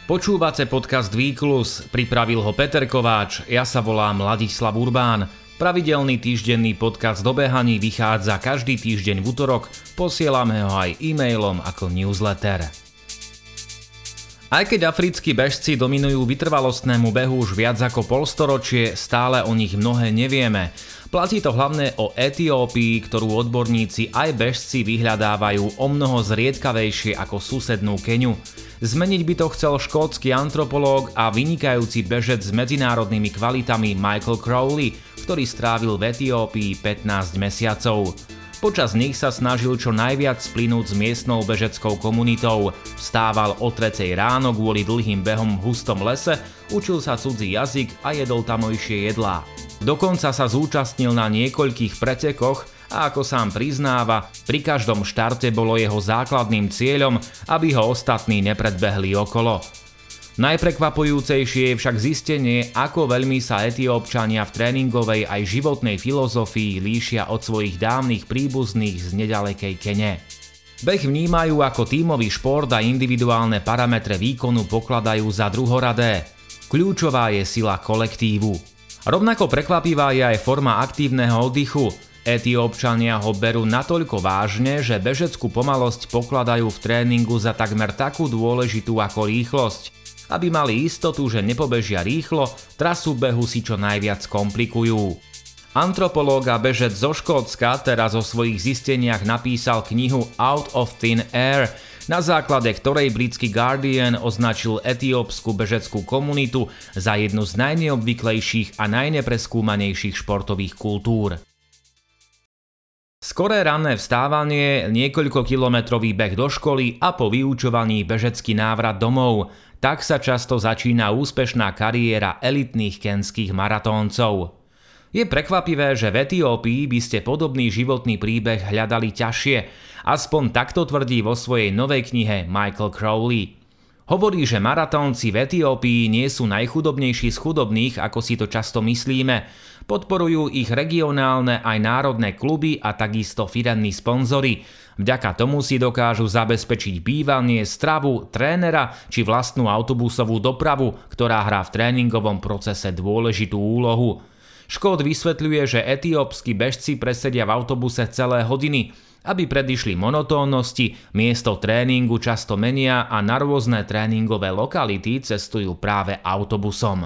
Počúvate podcast Výklus, pripravil ho Peter Kováč, ja sa volám Ladislav Urbán. Pravidelný týždenný podcast do behaní vychádza každý týždeň v utorok, posielame ho aj e-mailom ako newsletter. Aj keď africkí bežci dominujú vytrvalostnému behu už viac ako polstoročie, stále o nich mnohé nevieme. Platí to hlavne o Etiópii, ktorú odborníci aj bežci vyhľadávajú omnoho zriedkavejšie ako susednú Keňu. Zmeniť by to chcel škótsky antropológ a vynikajúci bežec s medzinárodnými kvalitami Michael Crowley, ktorý strávil v Etiópii 15 mesiacov. Počas nich sa snažil čo najviac splynúť s miestnou bežeckou komunitou. Vstával o 3:00 ráno kvôli dlhým behom v hustom lese, učil sa cudzí jazyk a jedol tamojšie jedlá. Dokonca sa zúčastnil na niekoľkých pretekoch a ako sám priznáva, pri každom štarte bolo jeho základným cieľom, aby ho ostatní nepredbehli okolo. Najprekvapujúcejšie je však zistenie, ako veľmi sa Etiópčania v tréningovej aj životnej filozofii líšia od svojich dávnych príbuzných z nedalekej Kene. Beh vnímajú ako tímový šport a individuálne parametre výkonu pokladajú za druhoradé. Kľúčová je sila kolektívu. Rovnako prekvapivá je aj forma aktívneho oddychu. Etiópčania ho berú natoľko vážne, že bežeckú pomalosť pokladajú v tréningu za takmer takú dôležitú ako rýchlosť. Aby mali istotu, že nepobežia rýchlo, trasu behu si čo najviac komplikujú. Antropológ a bežec zo Škótska teraz o svojich zisteniach napísal knihu Out of Thin Air, na základe ktorej britský Guardian označil etiópsku bežeckú komunitu za jednu z najneobvyklejších a najnepreskúmanejších športových kultúr. Skoré ranné vstávanie, niekoľkokilometrový beh do školy a po vyučovaní bežecký návrat domov. Tak sa často začína úspešná kariéra elitných kenských maratóncov. Je prekvapivé, že v Etiópii by ste podobný životný príbeh hľadali ťažšie, aspoň takto tvrdí vo svojej novej knihe Michael Crowley. Hovorí, že maratónci v Etiópii nie sú najchudobnejší z chudobných, ako si to často myslíme. Podporujú ich regionálne aj národné kluby a takisto firemní sponzori. Vďaka tomu si dokážu zabezpečiť bývanie, stravu, trénera či vlastnú autobusovú dopravu, ktorá hrá v tréningovom procese dôležitú úlohu. Škód vysvetľuje, že etiópski bežci presedia v autobuse celé hodiny. Aby predišli monotónnosti, miesto tréningu často menia a na rôzne tréningové lokality cestujú práve autobusom.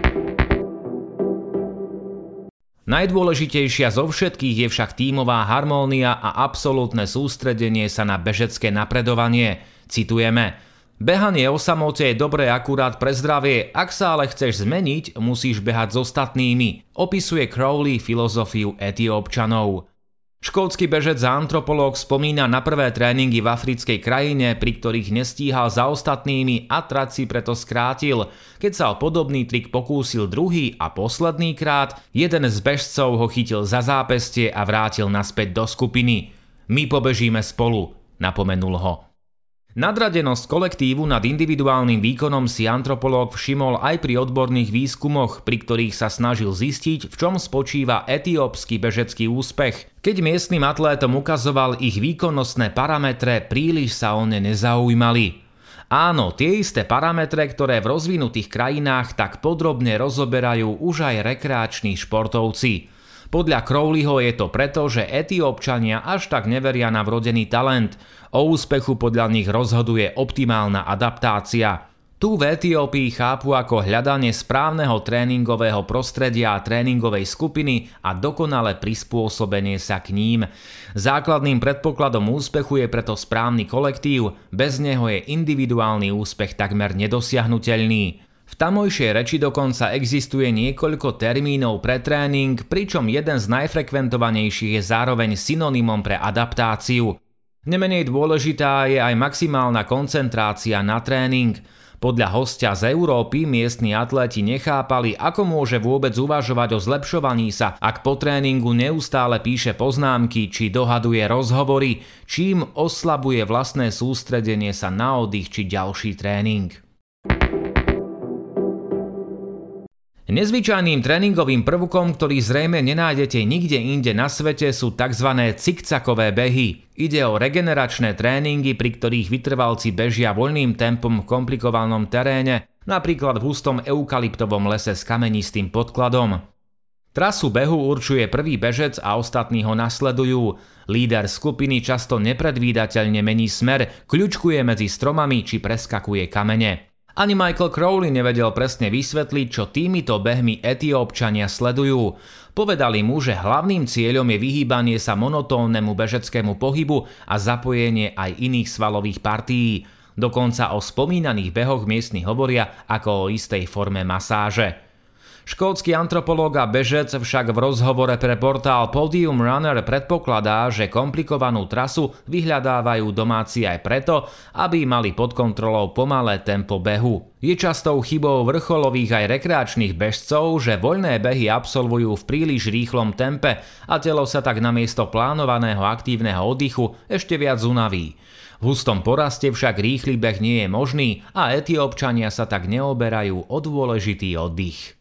Najdôležitejšia zo všetkých je však tímová harmónia a absolútne sústredenie sa na bežecké napredovanie. Citujeme: Behanie o samote je dobré akurát pre zdravie, ak sa ale chceš zmeniť, musíš behať s ostatnými, opisuje Crowley filozofiu Etiópčanov. Škótsky bežec a antropológ spomína na prvé tréningy v africkej krajine, pri ktorých nestíhal za ostatnými a trať si preto skrátil. Keď sa o podobný trik pokúsil druhý a posledný krát, jeden z bežcov ho chytil za zápestie a vrátil naspäť do skupiny. My pobežíme spolu, napomenul ho. Nadradenosť kolektívu nad individuálnym výkonom si antropológ všimol aj pri odborných výskumoch, pri ktorých sa snažil zistiť, v čom spočíva etiópsky bežecký úspech. Keď miestnym atlétom ukazoval ich výkonnostné parametre, príliš sa o ne nezaujímali. Áno, tie isté parametre, ktoré v rozvinutých krajinách tak podrobne rozoberajú už aj rekreační športovci. Podľa Crowleyho je to preto, že Etiópčania až tak neveria na vrodený talent. O úspechu podľa nich rozhoduje optimálna adaptácia. Tu v Etiópii chápu ako hľadanie správneho tréningového prostredia a tréningovej skupiny a dokonalé prispôsobenie sa k ním. Základným predpokladom úspechu je preto správny kolektív, bez neho je individuálny úspech takmer nedosiahnuteľný. V tamojšej reči dokonca existuje niekoľko termínov pre tréning, pričom jeden z najfrekventovanejších je zároveň synonymom pre adaptáciu. Nemenej dôležitá je aj maximálna koncentrácia na tréning. Podľa hostia z Európy miestni atléti nechápali, ako môže vôbec uvažovať o zlepšovaní sa, ak po tréningu neustále píše poznámky či dohaduje rozhovory, čím oslabuje vlastné sústredenie sa na oddych či ďalší tréning. Nezvyčajným tréningovým prvkom, ktorý zrejme nenájdete nikde inde na svete, sú tzv. Cikcakové behy. Ide o regeneračné tréningy, pri ktorých vytrvalci bežia voľným tempom v komplikovanom teréne, napríklad v hustom eukalyptovom lese s kamenistým podkladom. Trasu behu určuje prvý bežec a ostatní ho nasledujú. Líder skupiny často nepredvídateľne mení smer, kľučkuje medzi stromami či preskakuje kamene. Ani Michael Crowley nevedel presne vysvetliť, čo týmito behmi Etiópčania sledujú. Povedali mu, že hlavným cieľom je vyhýbanie sa monotónnemu bežeckému pohybu a zapojenie aj iných svalových partií. Dokonca o spomínaných behoch miestni hovoria ako o istej forme masáže. Škótsky antropológ a bežec však v rozhovore pre portál Podium Runner predpokladá, že komplikovanú trasu vyhľadávajú domáci aj preto, aby mali pod kontrolou pomalé tempo behu. Je častou chybou vrcholových aj rekreačných bežcov, že voľné behy absolvujú v príliš rýchlom tempe a telo sa tak namiesto plánovaného aktívneho oddychu ešte viac unaví. V hustom poraste však rýchly beh nie je možný a Etiópčania sa tak neoberajú o dôležitý oddych.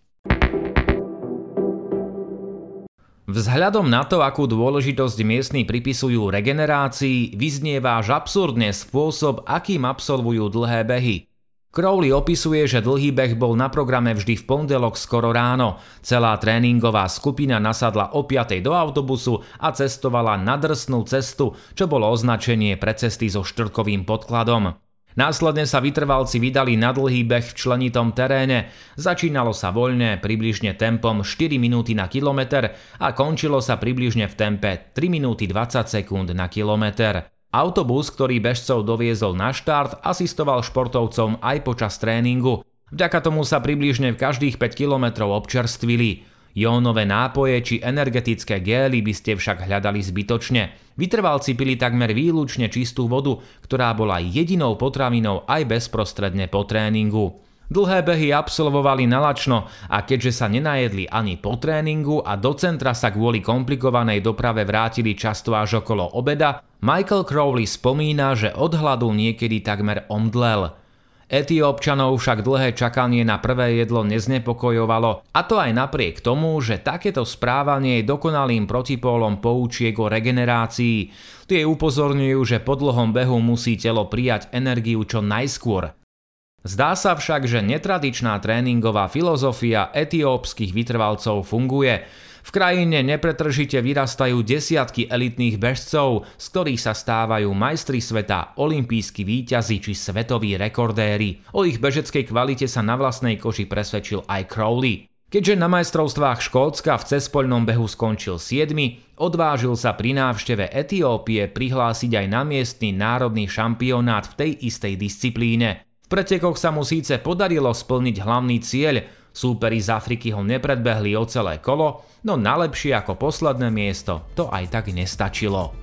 Vzhľadom na to, akú dôležitosť miestni pripisujú regenerácii, vyznieva až absurdne spôsob, akým absolvujú dlhé behy. Crowley opisuje, že dlhý beh bol na programe vždy v pondelok skoro ráno. Celá tréningová skupina nasadla o 5:00 do autobusu a cestovala na drsnú cestu, čo bolo označenie pre cesty so štvrtkovým podkladom. Následne sa vytrvalci vydali na dlhý beh v členitom teréne. Začínalo sa voľne, približne tempom 4 minúty na kilometer a končilo sa približne v tempe 3 minúty 20 sekúnd na kilometer. Autobus, ktorý bežcov doviezol na štart, asistoval športovcom aj počas tréningu. Vďaka tomu sa približne každých 5 kilometrov občerstvili. Jónové nápoje či energetické gély by ste však hľadali zbytočne. Vytrvalci pili takmer výlučne čistú vodu, ktorá bola jedinou potravinou aj bezprostredne po tréningu. Dlhé behy absolvovali nalačno a keďže sa nenajedli ani po tréningu a do centra sa kvôli komplikovanej doprave vrátili často až okolo obeda, Michael Crowley spomína, že od hladu niekedy takmer omdlel. Etiópčanov však dlhé čakanie na prvé jedlo neznepokojovalo, a to aj napriek tomu, že takéto správanie je dokonalým protipólom poučiek o regenerácii. Tie upozorňujú, že po dlhom behu musí telo prijať energiu čo najskôr. Zdá sa však, že netradičná tréningová filozofia etiópskych vytrvalcov funguje. V krajine nepretržite vyrastajú desiatky elitných bežcov, z ktorých sa stávajú majstri sveta, olympijskí víťazi či svetoví rekordéri. O ich bežeckej kvalite sa na vlastnej koži presvedčil aj Crowley. Keďže na majstrovstvách Škótska v cespoľnom behu skončil 7., odvážil sa pri návšteve Etiópie prihlásiť aj na miestny národný šampionát v tej istej disciplíne. V pretekoch sa mu síce podarilo splniť hlavný cieľ, súperi z Afriky ho nepredbehli o celé kolo, no na lepšie ako posledné miesto to aj tak nestačilo.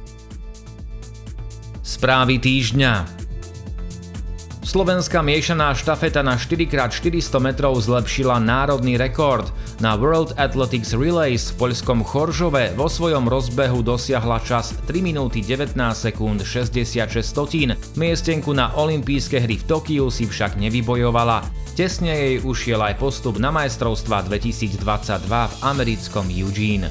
Správy týždňa. Slovenská miešaná štafeta na 4x400 metrov zlepšila národný rekord. Na World Athletics Relays v poľskom Choržove vo svojom rozbehu dosiahla čas 3 minúty 19 sekúnd 66 stotín. Miestenku na olympijské hry v Tokiu si však nevybojovala. Tesne jej ušiel aj postup na majstrovstvá 2022 v americkom Eugene.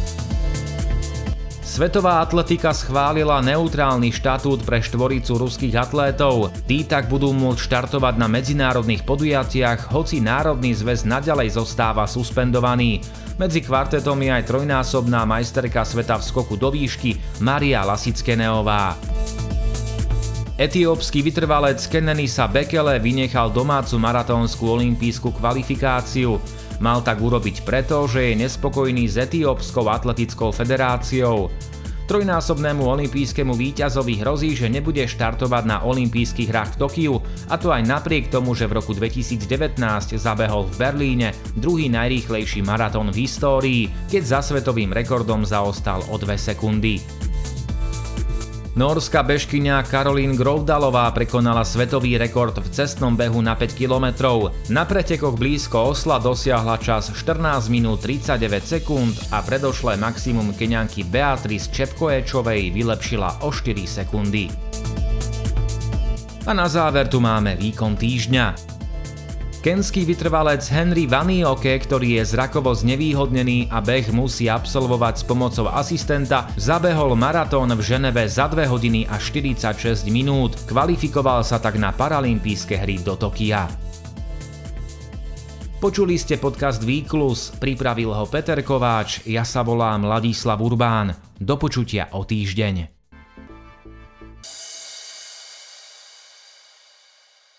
Svetová atletika schválila neutrálny štatút pre štvoricu ruských atlétov. Tí tak budú môcť štartovať na medzinárodných podujatiach, hoci Národný zväz naďalej zostáva suspendovaný. Medzi kvartetom je aj trojnásobná majsterka sveta v skoku do výšky Maria Lasickeneová. Etiópsky vytrvalec Kenenisa Bekele vynechal domácu maratónsku olympijskú kvalifikáciu. Mal tak urobiť preto, že je nespokojný s Etiópskou atletickou federáciou. Trojnásobnému olympijskému víťazovi hrozí, že nebude štartovať na olympijských hrách v Tokiu, a to aj napriek tomu, že v roku 2019 zabehol v Berlíne druhý najrýchlejší maratón v histórii, keď za svetovým rekordom zaostal o 2 sekundy. Nórská bežkyňa Caroline Grovdalová prekonala svetový rekord v cestnom behu na 5 km. Na pretekoch blízko Osla dosiahla čas 14 minút 39 sekúnd a predošlé maximum Keňanky Beatrice Chepkoechovej vylepšila o 4 sekundy. A na záver tu máme výkon týždňa. Kenský vytrvalec Henry Vanioke, ktorý je zrakovo znevýhodnený a beh musí absolvovať s pomocou asistenta, zabehol maratón v Ženeve za 2 hodiny a 46 minút. Kvalifikoval sa tak na paralympijské hry do Tokia. Počuli ste podcast Výklus, pripravil ho Peter Kováč, ja sa volám Ladislav Urbán. Do počutia o týždeň.